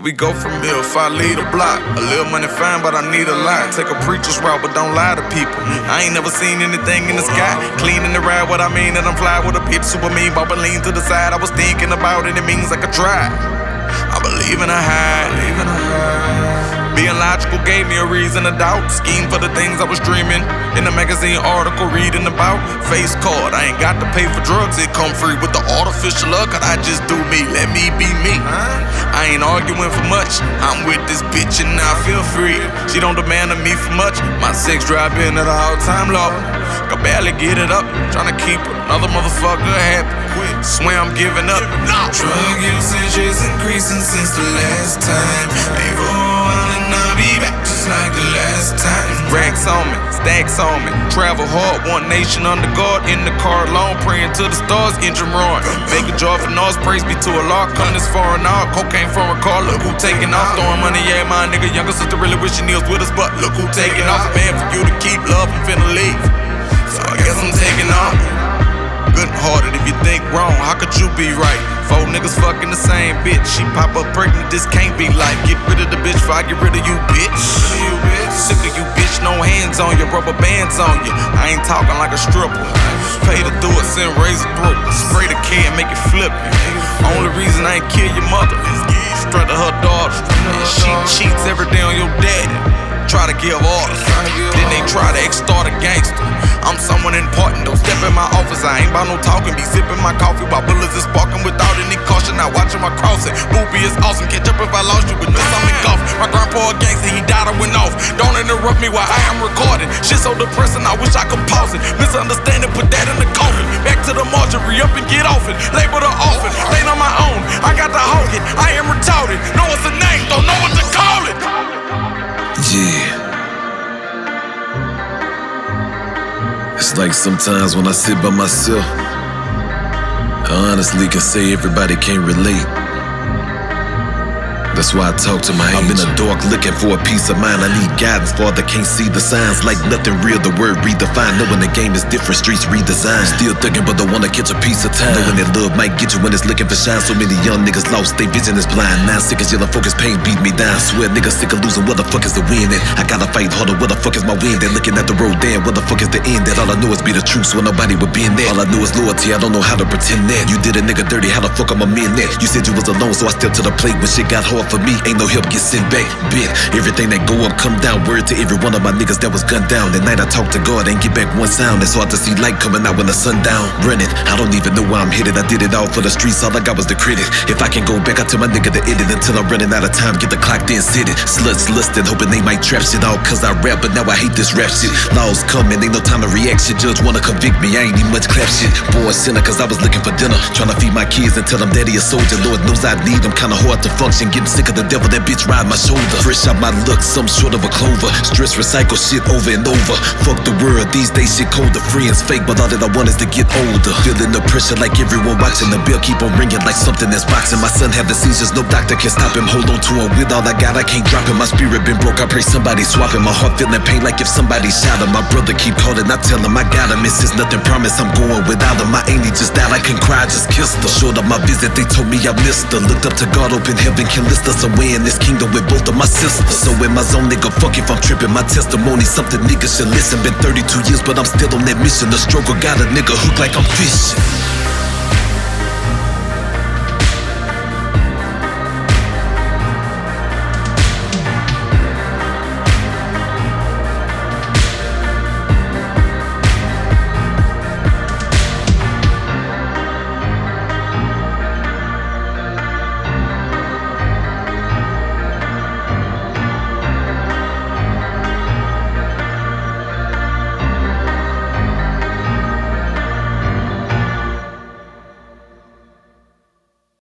Where we go from here if I lead a block? A little money fine, but I need a lot. Take a preacher's route, but don't lie to people. I ain't never seen anything in the sky. Clean in the ride, what I mean, that I'm fly with a pitch super mean. Bobbing lean to the side, I was thinking about it, it means I could try. I believe in a high. Being logical gave me a reason to doubt. Scheme for the things I was dreaming. In the magazine article reading about. Face card, I ain't got to pay for drugs. It come free with the artificial love. Cause I just do me, let me be me. I ain't arguing for much. I'm with this bitch and I feel free. She don't demand of me for much. My sex drive been at an all-time low. Can barely get it up. Tryna keep another motherfucker happy. Swear I'm giving up. Drug usage is increasing since the last time. Ain't for a while and I'll be back just like the last time. Racks on me, stacks on me. Travel hard, one nation under guard. In the car alone, praying to the stars, engine roaring. Making joyful noise, praise be to Allah. Come this far and all, cocaine from a car. Look who taking off, throwing money, yeah, my nigga. Younger sister really wishing he was with us, but look who taking off. Man, for you to keep love, I'm finna leave. So I guess I'm taking off. Good-hearted, if you think wrong, how could you be right? 4 niggas fucking the same bitch. She pop up pregnant, this can't be life. Get rid of the bitch before I get rid of you, bitch. Sick of you, bitch, no hands on you, rubber bands on you. I ain't talking like a stripper. Pay to do it, send razor through. Spray the kid and make it flip you. Only reason I ain't kill your mother is strut to her daughter. And she cheats every day on your daddy. Try to give orders, then they try to extort a gangster. I'm someone important, don't step in my office. I ain't about no talking, be sipping my coffee while bullets is sparking without any caution. Not watching my crossing. Boopy is awesome, catch up if I lost you with this. I'm in golf. My grandpa a gangster, he died, I went off. Don't interrupt me while I am recording. Shit so depressing, I wish I could pause it. Misunderstanding, put that in the coffin. Back to the mortuary, up and get off it. Label the orphan, laid on my own. I got to hold it, I am retarded. Know it's a name, don't know what to call it. Yeah. It's like sometimes when I sit by myself, I honestly can say everybody can't relate. That's why I talk to my angel. I'm in the dark looking for a peace of mind. I need guidance, Father, can't see the signs. Like nothing real, the word redefined. Knowing the game is different, streets redesigned. Still thinking, but don't wanna catch a piece of time. Knowing that love might get you when it's looking for shine. So many young niggas lost, they vision is blind. Now sick as yellow focus, pain beat me down. Swear niggas sick of losing, where the fuck is the win at? I gotta fight harder, where the fuck is my win at? Looking at the road, damn, where the fuck is the end at? All I know is be the truth, so nobody would be in that. All I know is loyalty, I don't know how to pretend that. You did a nigga dirty, how the fuck am I in that? You said you was alone, so I stepped to the plate. When shit got hard for me, ain't no help, get sent back, bit. Everything that go up, come down. Word to every one of my niggas that was gunned down. That night I talked to God, ain't get back one sound. It's hard to see light coming out when the sun down. Running, I don't even know where I'm headed. I did it all for the streets, all I got was the credit. If I can go back, I tell my nigga to edit until I'm running out of time. Get the clock, then sit it. Sluts lusting, hoping they might trap shit all cause I rap, but now I hate this rap shit. Laws coming, ain't no time to react shit. Judge wanna convict me, I ain't need much clap shit. Boy, sinner, cause I was looking for dinner. Tryna feed my kids and tell them daddy a soldier. Lord knows I need them, kinda hard to function. Getting sick of the devil, that bitch ride my shoulder. Fresh out my luck, some short of a clover. Stress, recycle shit over and over. Fuck the world, these days shit colder. Friends fake, but all that I want is to get older. Feeling the pressure like everyone watching. The bell keep on ringing like something that's boxing. My son have the seizures, no doctor can stop him. Hold on to him with all I got, I can't drop him. My spirit been broke, I pray somebody swap him. My heart feeling pain like if somebody shot him. My brother keep calling, I tell him I got him. It's just nothing promise, I'm going without him. My auntie just died, I can cry, just kissed her. Short of my visit, they told me I missed her. Looked up to God, open heaven can list us away in this kingdom with both of my sisters. So in my zone, nigga, fuck if I'm tripping. My testimony, something niggas should listen. Been 32 years, but I'm still on that mission. The struggle got a nigga hooked like I'm fishing.